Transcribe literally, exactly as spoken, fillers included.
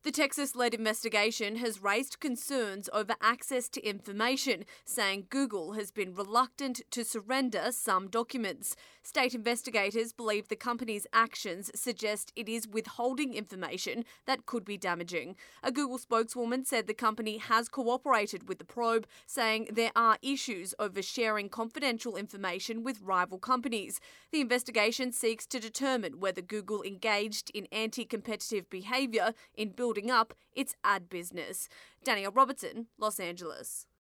The Texas-led investigation has raised concerns over access to information, saying Google has been reluctant to surrender some documents. State investigators believe the company's actions suggest it is withholding information that could be damaging. A Google spokeswoman said the company has cooperated with the probe, saying there are issues over sharing confidential information with rival companies. The investigation seeks to determine whether Google engaged in anti-competitive behaviour in building up its ad business. Danielle Robertson, Los Angeles.